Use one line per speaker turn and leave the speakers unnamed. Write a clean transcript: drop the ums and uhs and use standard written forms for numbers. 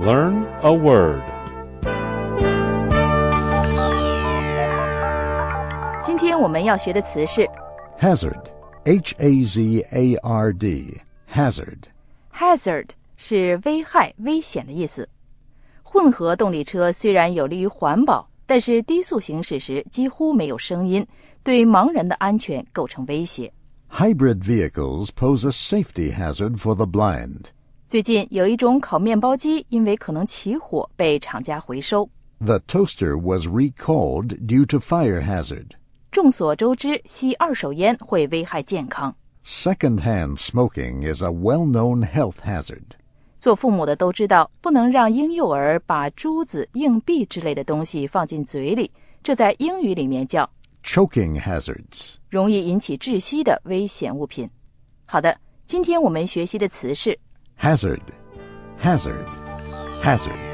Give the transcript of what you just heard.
Learn a word.
今天我们要学的词是
Hazard, H-A-Z-A-R-D, hazard.
hazard 是危害、危险的意思。混合动力车虽然有利于环保，但是低速行驶时几乎没有声音，对盲人的安全构成威胁。
Hybrid vehicles pose a safety hazard for the blind.
最近有一种烤面包机因为可能起火被厂家回收。
The toaster was recalled due to fire hazard.
众所周知，吸二手烟会危害健康。
Second-hand smoking is a well-known health hazard.
做父母的都知道，不能让婴幼儿把珠子、硬币之类的东西放进嘴里，这在英语里面叫
Choking hazards.
容易引起窒息的危险物品。好的，今天我们学习的词是
Hazard, hazard, hazard.